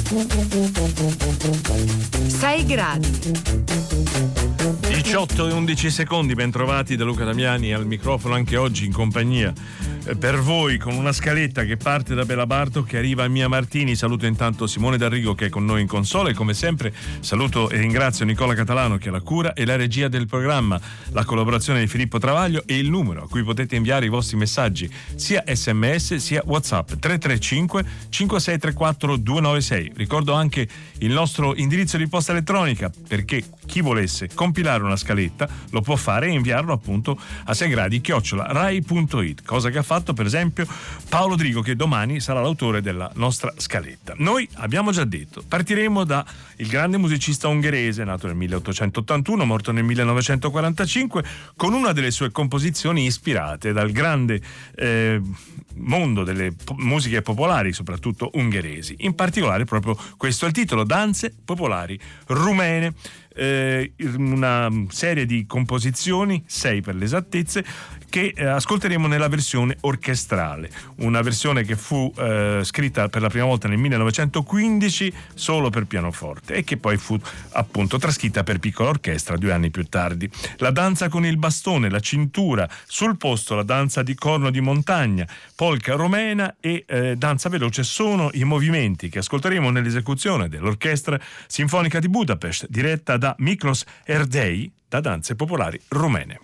6 gradi. 18 e 11 secondi, ben trovati da Luca Damiani al microfono anche oggi in compagnia per voi con una scaletta che parte da Bela Bartok che arriva a Mia Martini. Saluto intanto Simone D'Arrigo che è con noi in console e come sempre saluto e ringrazio Nicola Catalano che ha la cura e la regia del programma, la collaborazione di Filippo Travaglio e il numero a cui potete inviare i vostri messaggi sia SMS sia WhatsApp 335 5634 296. Ricordo anche il nostro indirizzo di posta elettronica perché chi volesse compilare una scaletta lo può fare e inviarlo appunto a 6gradi@rai.it, cosa che ha fatto per esempio Paolo Drigo che domani sarà l'autore della nostra scaletta. Noi abbiamo già detto, partiremo da il grande musicista ungherese nato nel 1881, morto nel 1945, con una delle sue composizioni ispirate dal grande mondo delle musiche popolari, soprattutto ungheresi. In particolare proprio questo è il titolo, Danze popolari rumene. Una serie di composizioni, 6 per l'esattezza, che ascolteremo nella versione orchestrale, una versione che fu scritta per la prima volta nel 1915 solo per pianoforte e che poi fu appunto trascritta per piccola orchestra 2 anni più tardi. La danza con il bastone, la cintura, sul posto la danza di corno di montagna, polka romena e danza veloce sono i movimenti che ascolteremo nell'esecuzione dell'Orchestra Sinfonica di Budapest, diretta da Miklos Erdei, da Danze Popolari Rumene.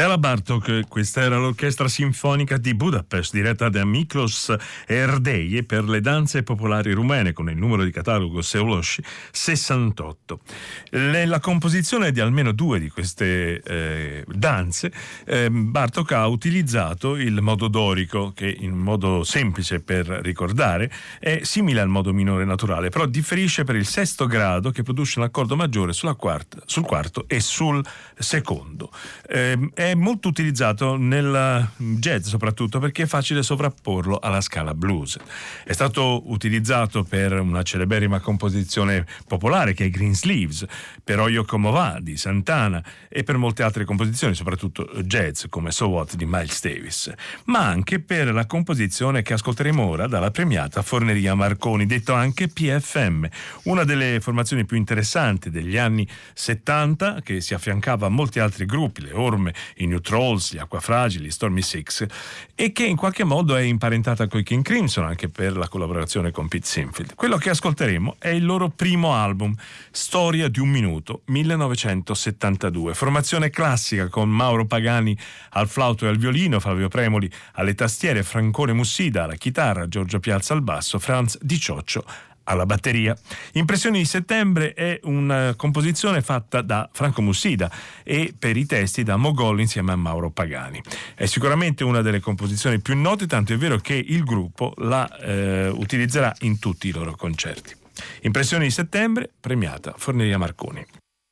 Bela Bartók, questa era l'orchestra sinfonica di Budapest diretta da Miklos Erdei per le danze popolari rumene con il numero di catalogo Seoloshi 68. La composizione di almeno due di queste danze, Bartók ha utilizzato il modo dorico, che in modo semplice per ricordare è simile al modo minore naturale, però differisce per il sesto grado che produce un accordo maggiore sul quarto e sul secondo. È molto utilizzato nel jazz soprattutto perché è facile sovrapporlo alla scala blues. È stato utilizzato per una celeberrima composizione popolare che è Greensleeves, per Oyo Como Va di Santana e per molte altre composizioni, soprattutto jazz come So What di Miles Davis, ma anche per la composizione che ascolteremo ora dalla premiata Forneria Marconi, detto anche PFM, una delle formazioni più interessanti degli anni 70 che si affiancava a molti altri gruppi, le Orme, i New Trolls, gli Acquafragili, Stormy Six, e che in qualche modo è imparentata coi King Crimson anche per la collaborazione con Pete Sinfield. Quello che ascolteremo è il loro primo album, Storia di un minuto, 1972, formazione classica con Mauro Pagani al flauto e al violino, Flavio Premoli alle tastiere, Francone Mussida alla chitarra, Giorgio Piazza al basso, Franz Di Cioccio alla batteria. Impressioni di settembre è una composizione fatta da Franco Mussida e per i testi da Mogol insieme a Mauro Pagani. È sicuramente una delle composizioni più note, tanto è vero che il gruppo la utilizzerà in tutti i loro concerti. Impressioni di settembre, premiata Forneria Marconi.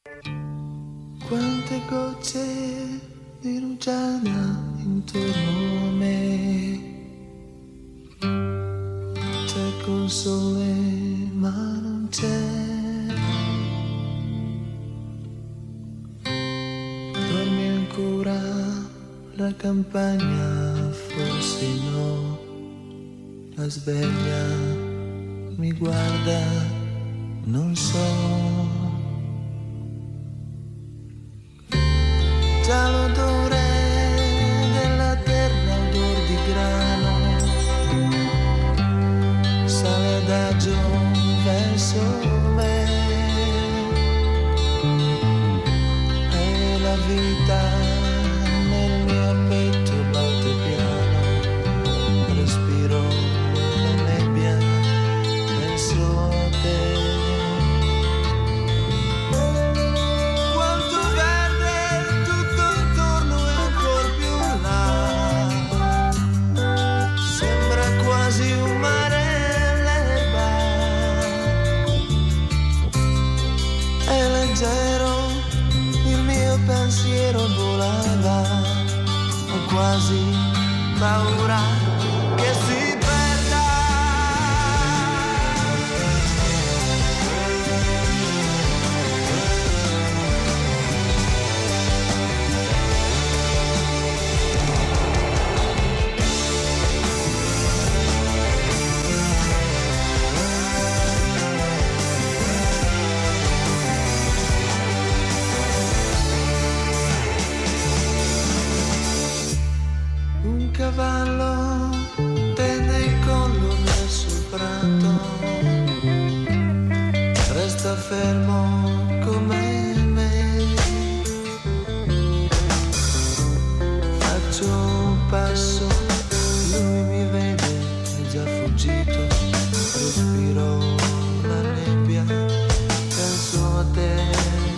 Quante gocce di rugiada intorno a me, cerco il sole ma non c'è, dormi ancora la campagna, forse no, la sveglia mi guarda, non so, già l'odore della terra, odor di grano, sale adagio verso me, e la vita nel mio petto batte piano, respiro la nebbia verso te. Quanto verde tutto intorno e ancor più là, sembra quasi un mare. Il mio pensiero volava, ho quasi paura che si perda. Cavallo tende il collo verso il prato, resta fermo come me, faccio un passo, lui mi vede, è già fuggito, respiro la nebbia, penso a te.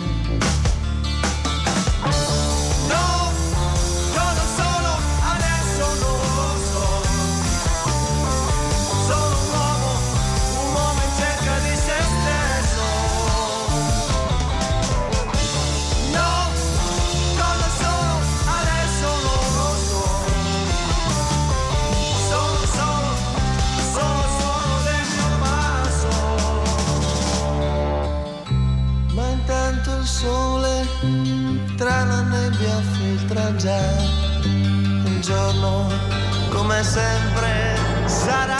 Tra la nebbia filtra già, un giorno come sempre sarà.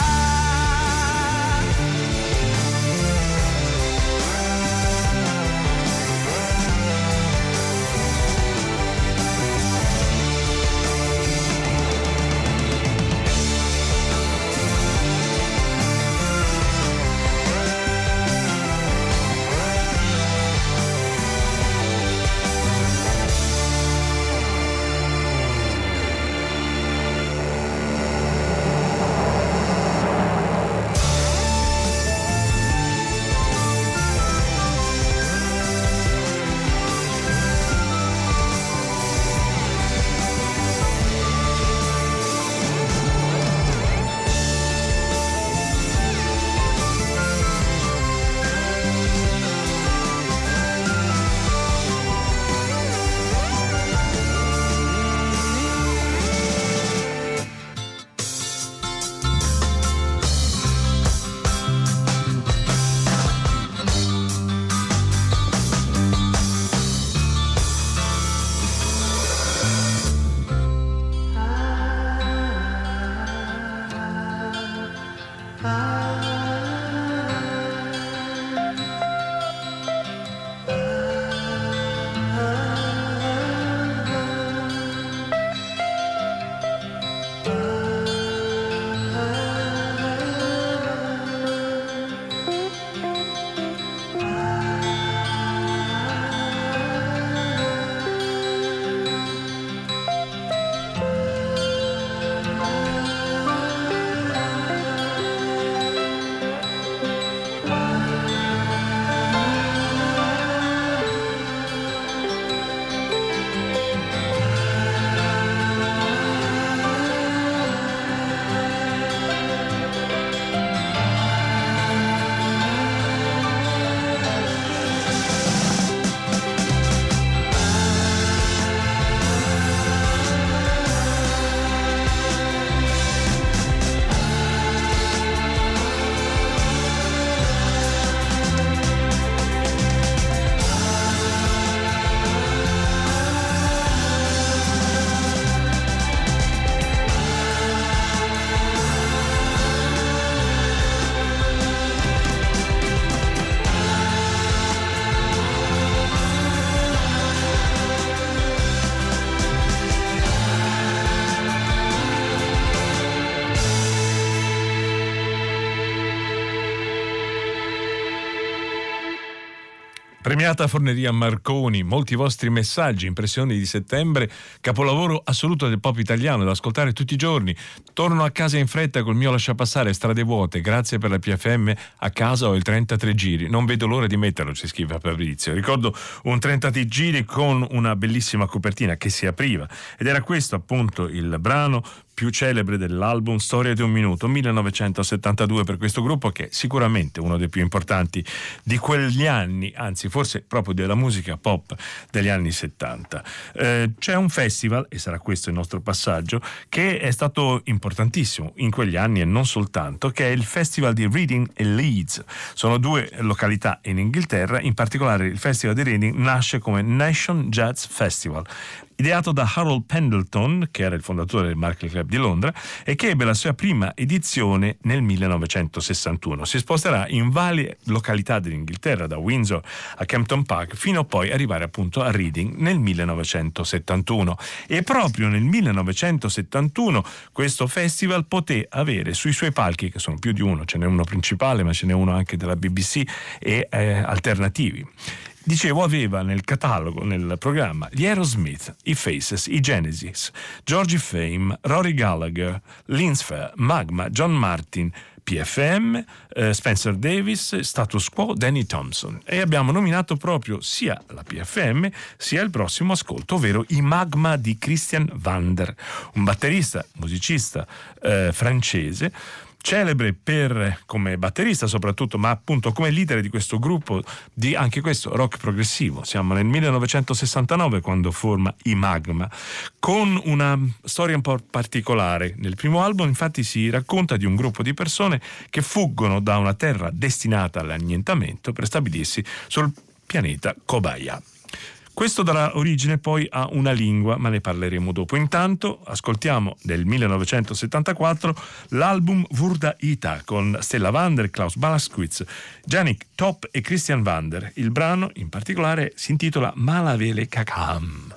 Premiata Forneria Marconi, molti vostri messaggi, impressioni di settembre, capolavoro assoluto del pop italiano da ascoltare tutti i giorni. Torno a casa in fretta col mio lasciapassare Strade vuote, grazie per la PFM, a casa ho il 33 giri, non vedo l'ora di metterlo, ci scrive Fabrizio. Ricordo un 33 giri con una bellissima copertina che si apriva ed era questo appunto il brano più celebre dell'album Storia di un minuto, 1972, per questo gruppo che è sicuramente uno dei più importanti di quegli anni, anzi forse proprio della musica pop degli anni 70. C'è un festival, e sarà questo il nostro passaggio, che è stato importantissimo in quegli anni e non soltanto, che è il Festival di Reading e Leeds. Sono due località in Inghilterra, in particolare il Festival di Reading nasce come Nation Jazz Festival, ideato da Harold Pendleton, che era il fondatore del Berklee Club di Londra e che ebbe la sua prima edizione nel 1961. Si sposterà in varie località dell'Inghilterra, da Windsor a Kempton Park, fino a poi arrivare appunto a Reading nel 1971. E proprio nel 1971 questo festival poté avere sui suoi palchi, che sono più di uno, ce n'è uno principale ma ce n'è uno anche della BBC e alternativi. Dicevo, aveva nel catalogo, nel programma, gli Aerosmith, i Faces, i Genesis, Georgie Fame, Rory Gallagher, Linz, Magma, John Martin, PFM, Spencer Davis, Status Quo, Danny Thompson. E abbiamo nominato proprio sia la PFM sia il prossimo ascolto, ovvero i Magma di Christian Vander, un batterista, musicista francese, celebre come batterista soprattutto, ma appunto come leader di questo gruppo di anche questo rock progressivo. Siamo nel 1969 quando forma i Magma, con una storia un po' particolare. Nel primo album infatti si racconta di un gruppo di persone che fuggono da una terra destinata all'annientamento per stabilirsi sul pianeta Kobaya. Questo darà origine poi a una lingua, ma ne parleremo dopo. Intanto ascoltiamo del 1974 l'album Vurda Ita con Stella Vander, Klaus Balaskwitz, Janik Top e Christian Vander. Il brano in particolare si intitola Malavele Kakam.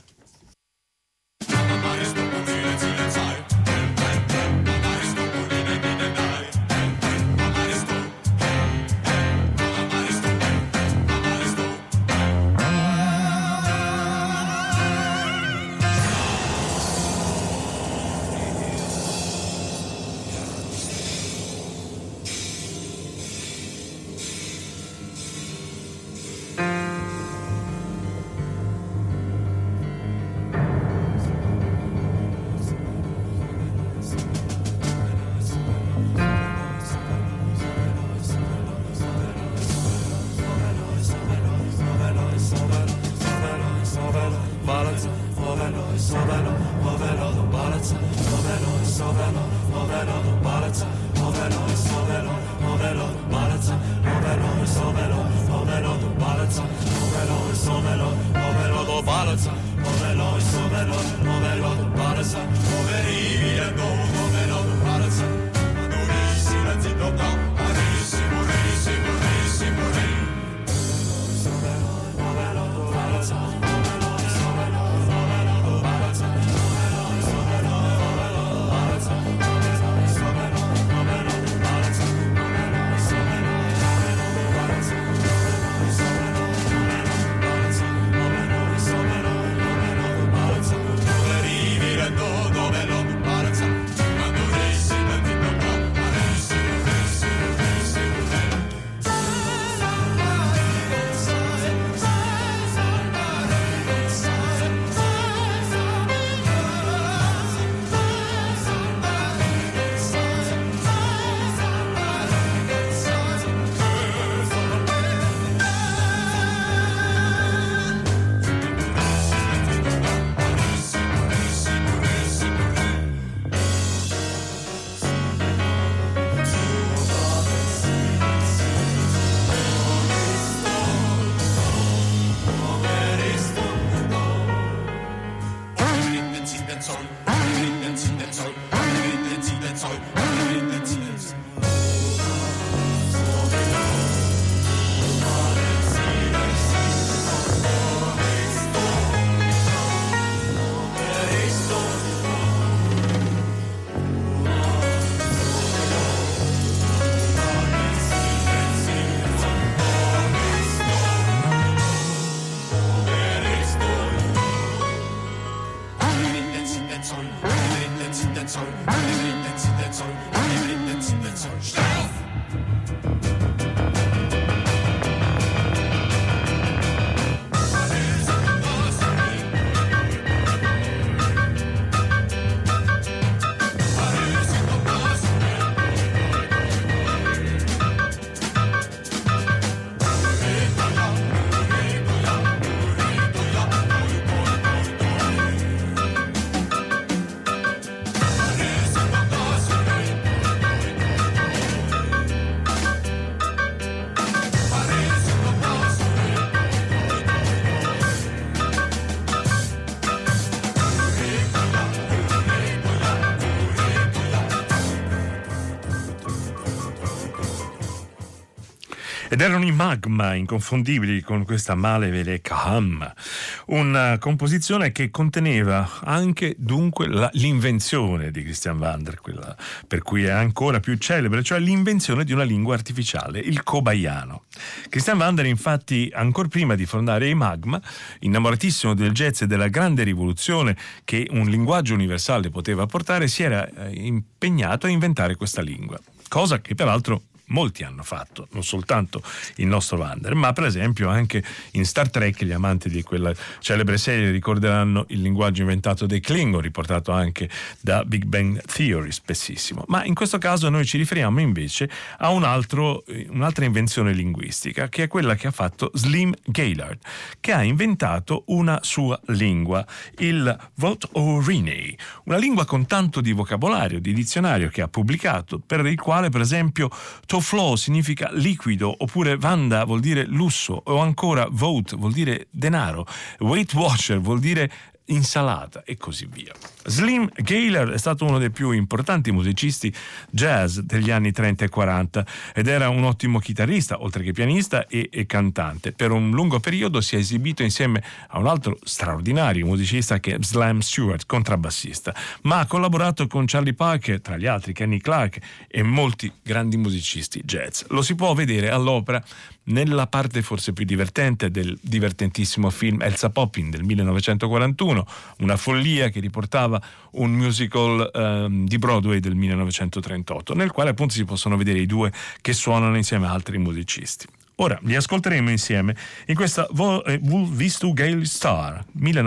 Ed erano i Magma, inconfondibili, con questa Malevele Kaham, una composizione che conteneva anche dunque l'invenzione di Christian Vander, quella per cui è ancora più celebre, cioè l'invenzione di una lingua artificiale, il cobaiano. Christian Vander, infatti, ancor prima di fondare i Magma, innamoratissimo del jazz e della grande rivoluzione che un linguaggio universale poteva portare, si era impegnato a inventare questa lingua, cosa che peraltro molti hanno fatto, non soltanto il nostro Vander, ma per esempio anche in Star Trek gli amanti di quella celebre serie ricorderanno il linguaggio inventato dai Klingon, riportato anche da Big Bang Theory spessissimo. Ma in questo caso noi ci riferiamo invece a un'altra invenzione linguistica, che è quella che ha fatto Slim Gaillard, che ha inventato una sua lingua, il Vodorhynei, una lingua con tanto di vocabolario, di dizionario che ha pubblicato, per il quale per esempio Toflo significa liquido, oppure Vanda vuol dire lusso, o ancora vote vuol dire denaro, Weight Watcher vuol dire insalata e così via. Slim Gaillard è stato uno dei più importanti musicisti jazz degli anni 30 e 40 ed era un ottimo chitarrista, oltre che pianista e cantante. Per un lungo periodo si è esibito insieme a un altro straordinario musicista che è Slam Stewart, contrabbassista, ma ha collaborato con Charlie Parker, tra gli altri Kenny Clarke e molti grandi musicisti jazz. Lo si può vedere all'opera nella parte forse più divertente del divertentissimo film Elsa Poppin del 1941, una follia che riportava un musical di Broadway del 1938, nel quale appunto si possono vedere i due che suonano insieme a altri musicisti. Ora li ascolteremo insieme in questa Wohl Bist du Gail Star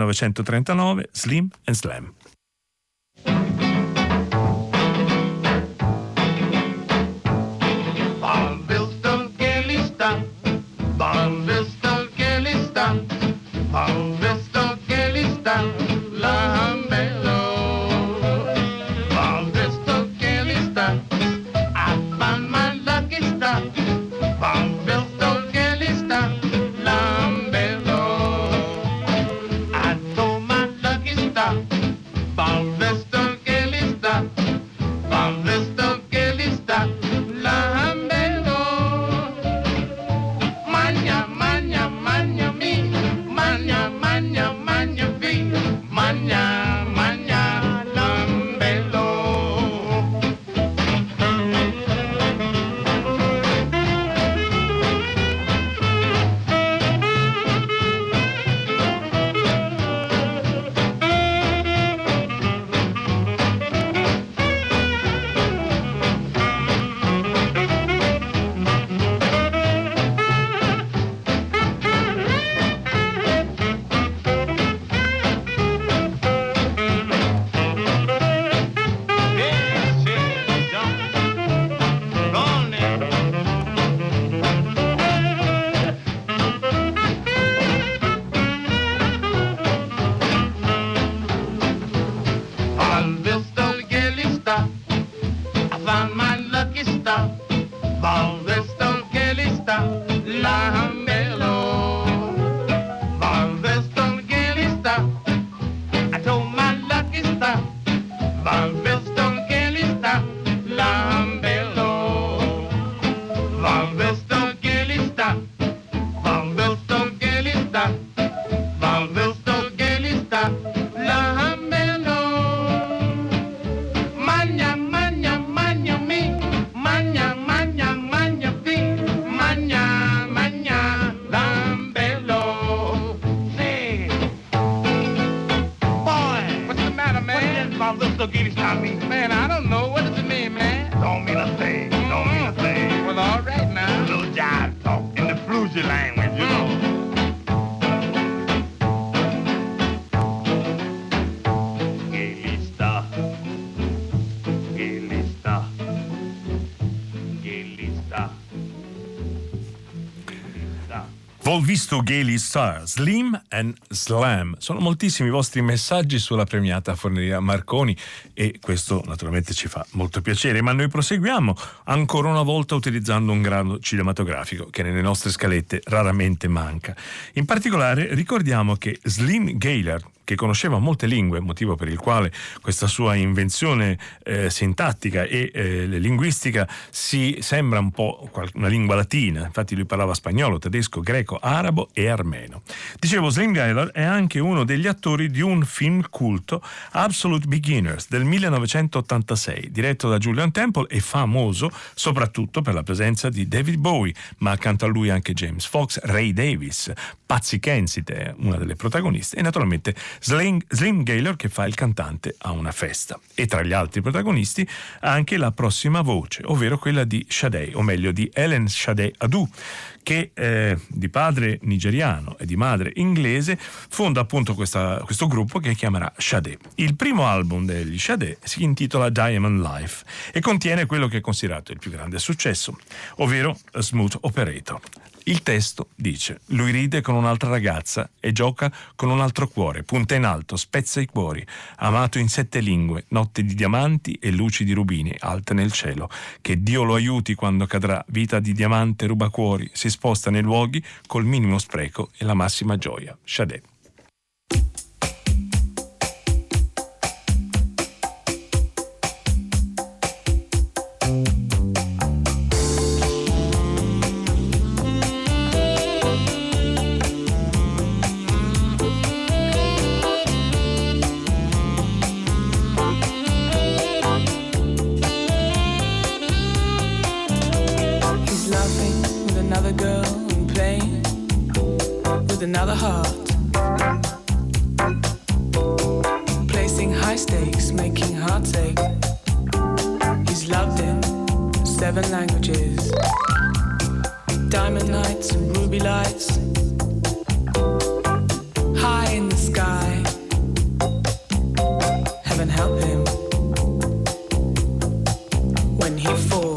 1939, Slim and Slam. Magna, magna, magna, mi Volvisto Gaily Star, Slim and Slam. Sono moltissimi i vostri messaggi sulla premiata Forneria Marconi e questo naturalmente ci fa molto piacere, ma noi proseguiamo ancora una volta utilizzando un grado cinematografico che nelle nostre scalette raramente manca. In particolare ricordiamo che Slim Gaillard, che conosceva molte lingue, motivo per il quale questa sua invenzione sintattica e linguistica si sembra un po' una lingua latina. Infatti lui parlava spagnolo, tedesco, greco, arabo e armeno. Dicevo, Slim Gaillard è anche uno degli attori di un film culto, Absolute Beginners, del 1986, diretto da Julian Temple e famoso soprattutto per la presenza di David Bowie, ma accanto a lui anche James Fox, Ray Davies, Patsy Kensit, una delle protagoniste, e naturalmente Slim Gaillard che fa il cantante a una festa. E tra gli altri protagonisti anche la prossima voce, ovvero quella di Sade, o meglio di Ellen Sade Adu, che di padre nigeriano e di madre inglese fonda appunto questo gruppo che chiamerà Sade. Il primo album degli Sade si intitola Diamond Life e contiene quello che è considerato il più grande successo, ovvero A Smooth Operator. Il testo dice: lui ride con un'altra ragazza e gioca con un altro cuore, punta in alto, spezza i cuori, amato in 7 lingue, notte di diamanti e luci di rubini alte nel cielo, che Dio lo aiuti quando cadrà, vita di diamante ruba cuori, si sposta nei luoghi col minimo spreco e la massima gioia. Sade. Another heart, placing high stakes, making hearts ache. He's loved in 7 languages, diamond nights and ruby lights, high in the sky. Heaven help him when he falls.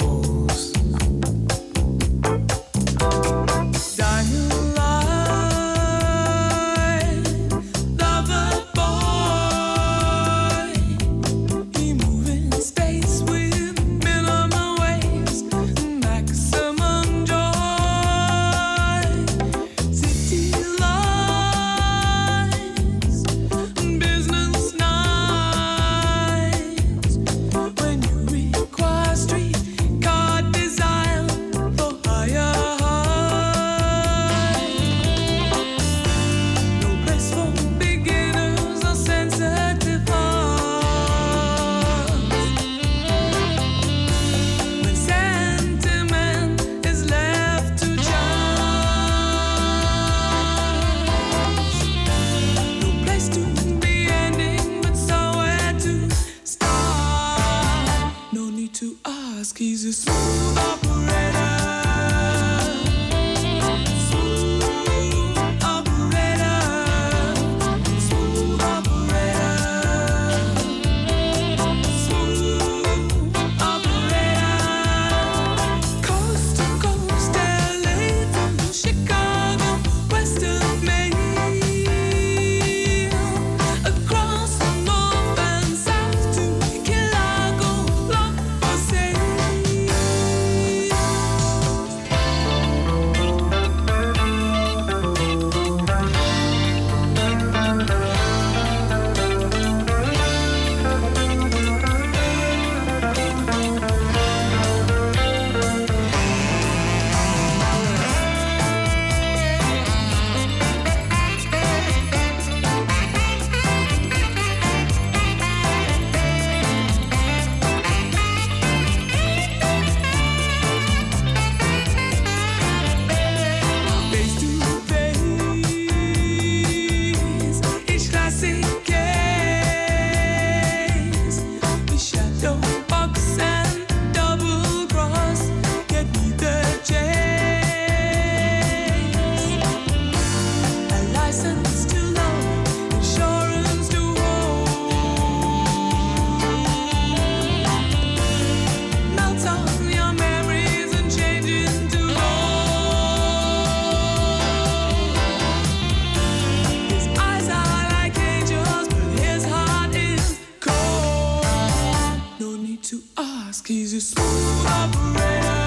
ask, he's a smooth operator.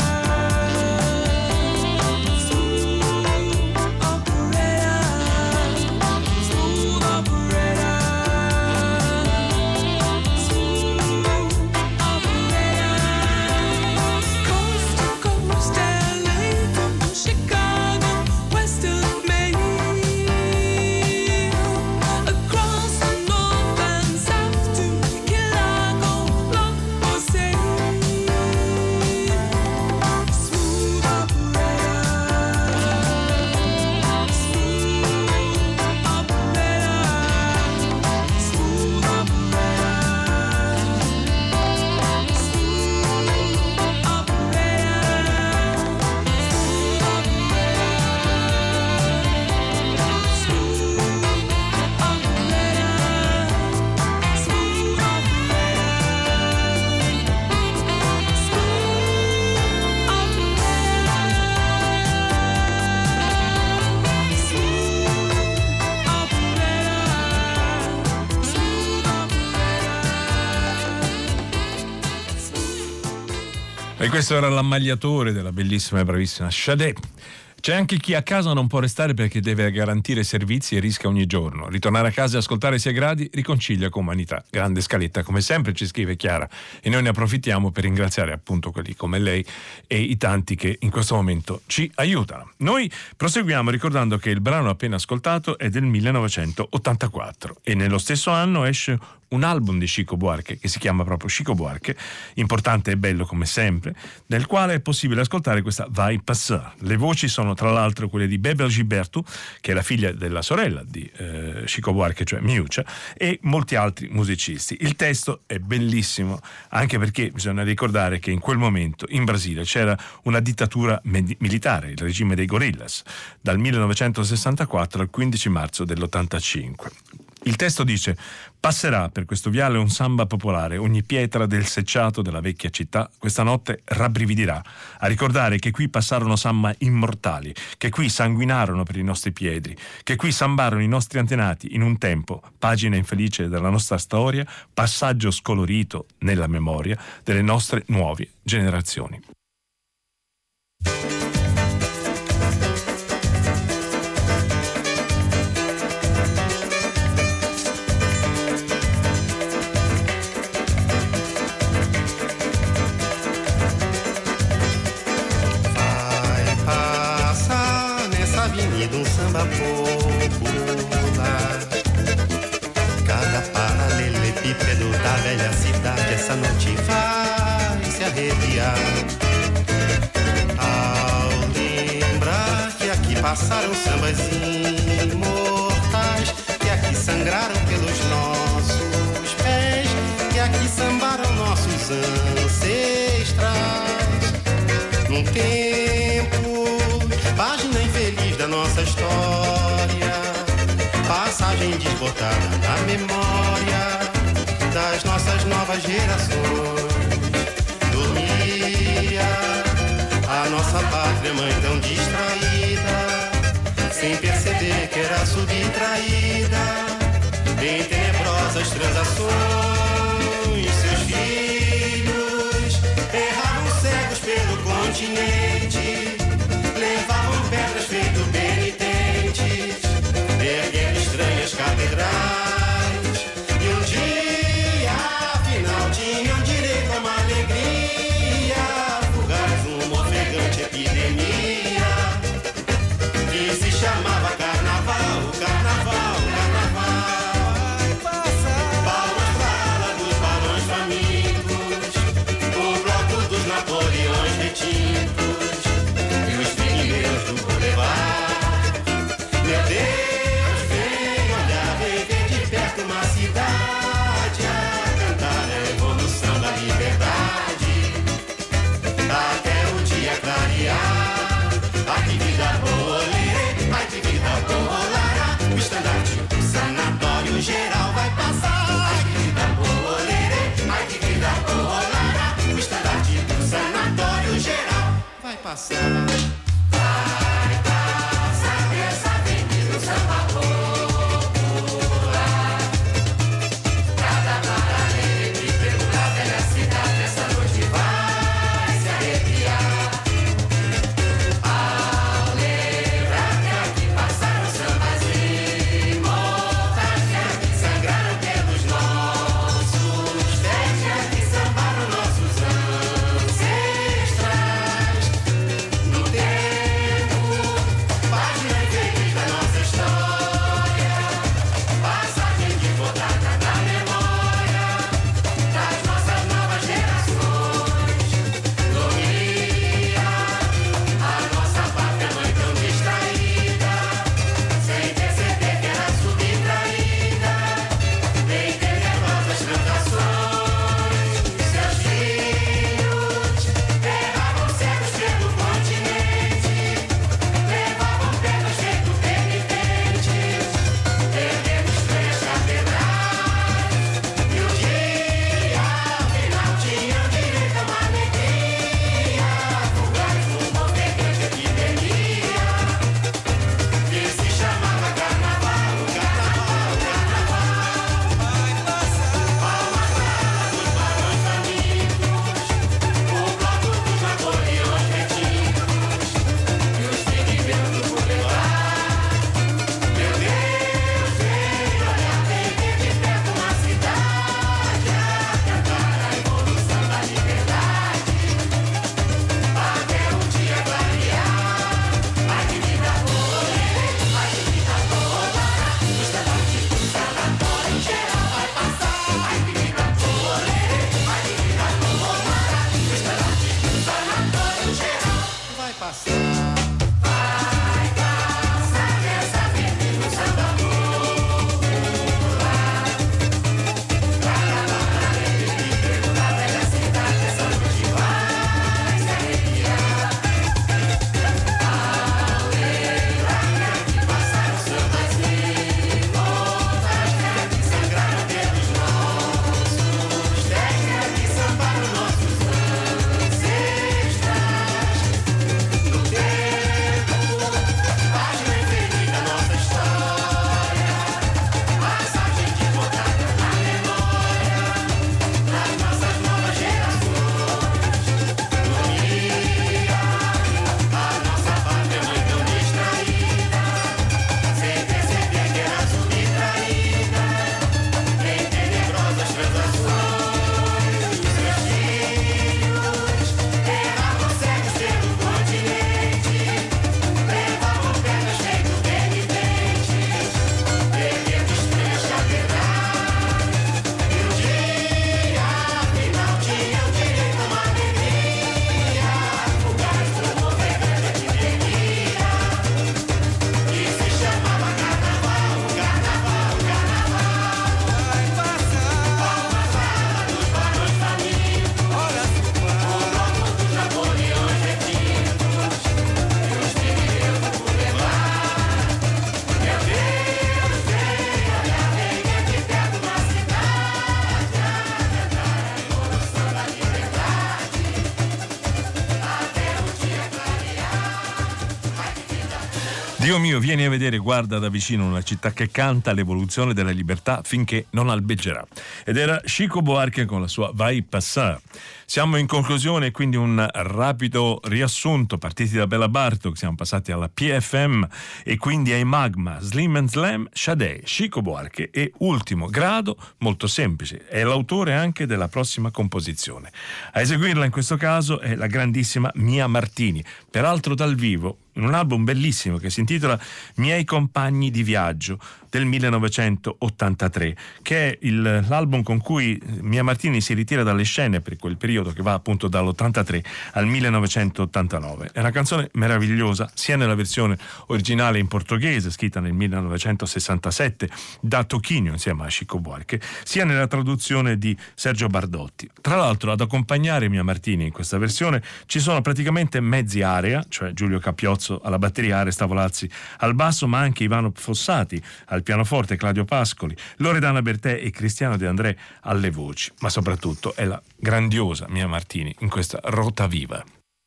E questo era l'ammagliatore della bellissima e bravissima Sade. C'è anche chi a casa non può restare perché deve garantire servizi e rischia ogni giorno. Ritornare a casa e ascoltare 6 gradi riconcilia con umanità. Grande scaletta, come sempre, ci scrive Chiara, e noi ne approfittiamo per ringraziare appunto quelli come lei e i tanti che in questo momento ci aiutano. Noi proseguiamo ricordando che il brano appena ascoltato è del 1984 e nello stesso anno esce un album di Chico Buarque che si chiama proprio Chico Buarque, importante e bello come sempre, nel quale è possibile ascoltare questa Vai Passar. Le voci sono tra l'altro quelle di Bebel Gilberto, che è la figlia della sorella di Chico Buarque, cioè Miuccia, e molti altri musicisti. Il testo è bellissimo, anche perché bisogna ricordare che in quel momento in Brasile c'era una dittatura militare, il regime dei Gorillas, dal 1964 al 15 marzo dell'85. Il testo dice: passerà per questo viale un samba popolare, ogni pietra del secciato della vecchia città questa notte rabbrividirà a ricordare che qui passarono samba immortali, che qui sanguinarono per i nostri piedi, che qui sambarono i nostri antenati in un tempo, pagina infelice della nostra storia, passaggio scolorito nella memoria delle nostre nuove generazioni. Um samba popular, cada paralelepípedo da velha cidade essa noite vai se arrepiar ao lembrar que aqui passaram sambas imortais, que aqui sangraram pelos nossos pés, que aqui sambaram nossos ancestrais num tempo, página infeliz da nossa história, passagem desbotada na memória das nossas novas gerações. Dormia a nossa pátria mãe tão distraída, sem perceber que era subtraída em tenebrosas transações. Seus filhos erravam cegos pelo continente, levavam pedras feito penitentes, erguendo estranhas catedrais. E um dia, afinal, tinham direito a uma alegria fugaz, uma ofegante epidemia que se chamava carnaval, carnaval, carnaval. Palmas pra ala dos balões famintos, o bloco dos Napoleões retintos, do Boulevard. Meu Deus, vem olhar, vem ver de perto uma cidade a cantar a evolução da liberdade, até o dia clarear. Ai que vida boa, ai que vida boa, o estandarte do sanatório geral vai passar. Ai que vida boa, ai que vida boa, o estandarte do sanatório geral vai passar. Essa noite Dio mio, vieni a vedere, guarda da vicino una città che canta l'evoluzione della libertà finché non albeggerà. Ed era Chico Buarque con la sua Vai Passar. Siamo in conclusione, quindi un rapido riassunto. Partiti da Bela Bartok, siamo passati alla PFM e quindi ai Magma, Slim and Slam, Sade, Chico Buarque e Ultimo Grado, molto semplice. È l'autore anche della prossima composizione. A eseguirla in questo caso è la grandissima Mia Martini, peraltro dal vivo, in un album bellissimo che si intitola Miei compagni di viaggio del 1983, che è l'album con cui Mia Martini si ritira dalle scene per quel periodo che va appunto dall'83 al 1989. È una canzone meravigliosa sia nella versione originale in portoghese scritta nel 1967 da Toquinho insieme a Chico Buarque, sia nella traduzione di Sergio Bardotti. Tra l'altro ad accompagnare Mia Martini in questa versione ci sono praticamente mezzi area, cioè Giulio Capiozzo alla batteria, Aresta Volazzi al basso, ma anche Ivano Fossati al pianoforte, Claudio Pascoli, Loredana Bertè e Cristiano De André alle voci, ma soprattutto è la grandiosa Mia Martini in questa Rota Viva.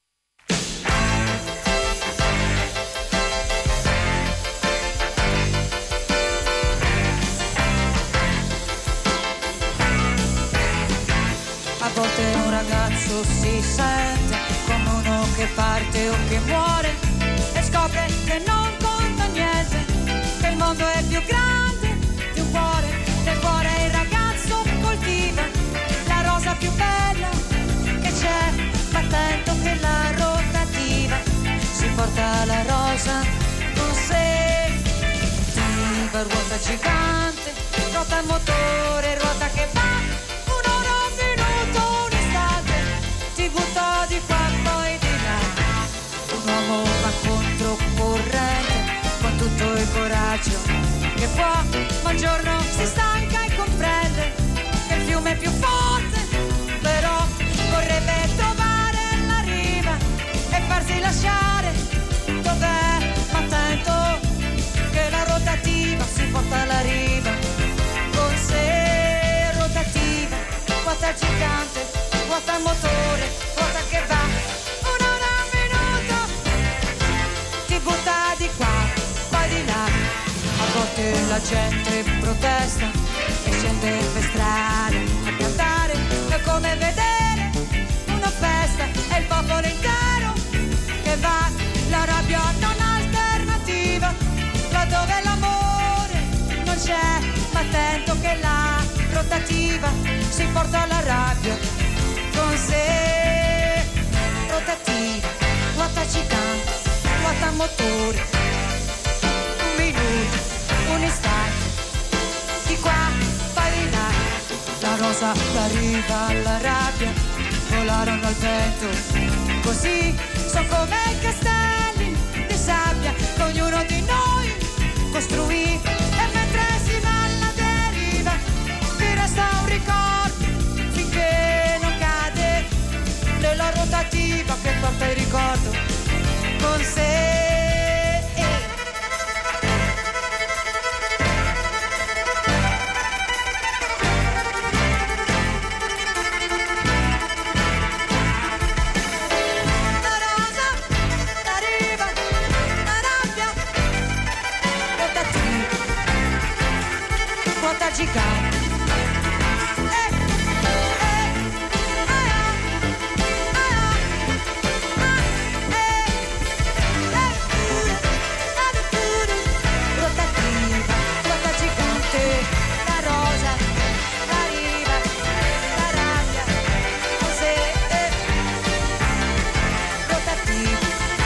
A volte un ragazzo si sente come uno che parte o che muore e scopre che non conta niente, che il mondo è più grande di un cuore, nel cuore il ragazzo coltiva la rosa più bella che c'è, ma attento che la rotativa si porta la rosa con sé. Diva, ruota gigante, ruota il motore, ruota che va, un'ora, un minuto, un istante, ti butta di qua poi di là. Un uomo va controcorrente con tutto il coraggio che può, ma un giorno si stanca e comprende che il fiume è più forte, però vorrebbe trovare la riva e farsi lasciare dov'è, ma attento che la rotativa si porta alla riva con sé. Rotativa, ruota gigante, ruota il motore, ruota che va, un'ora, un minuto, ti butta di qua, poi di là. A volte la gente protesta e scende per strada a cantare, è come vedere una festa, è il popolo intero che va, la rabbia non ha alternativa, laddove l'amore non c'è, ma attento che la rotativa si porta la rabbia con sé. Rotativa, ruota gigante, ruota il motore, un minuto, un istante, di qua, poi di là. La rosa, la riva, la rabbia volarono al vento, così sono come i castelli di sabbia che ognuno di noi costruì, e mentre si va alla deriva vi resta un ricordo finché non cade nella rotativa che porta il ricordo con sé. Gigante. Rotativa, ruota gigante, la rosa, la riva, la rabbia, cos'è? Rotativa.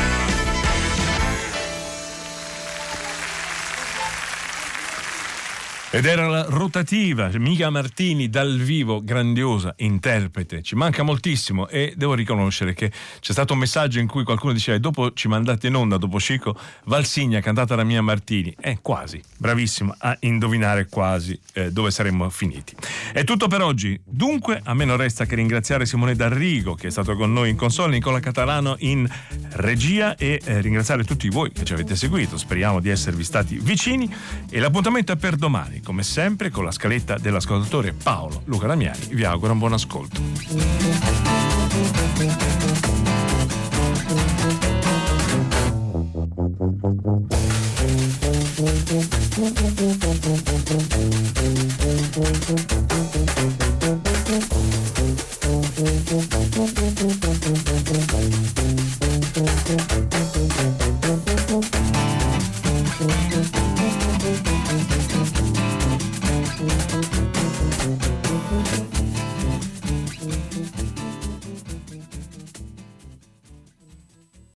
Ed era la rotativa, Mia Martini dal vivo, grandiosa interprete. Ci manca moltissimo e devo riconoscere che c'è stato un messaggio in cui qualcuno diceva: dopo ci mandate in onda, dopo Chico, Valsigna cantata da Mia Martini. Quasi, bravissima a indovinare quasi dove saremmo finiti. È tutto per oggi. Dunque a me non resta che ringraziare Simone D'Arrigo che è stato con noi in console, Nicola Catalano in regia e ringraziare tutti voi che ci avete seguito. Speriamo di esservi stati vicini e l'appuntamento è per domani, come sempre con la scaletta dell'ascoltatore Paolo Luca Damiani. Vi auguro un buon ascolto.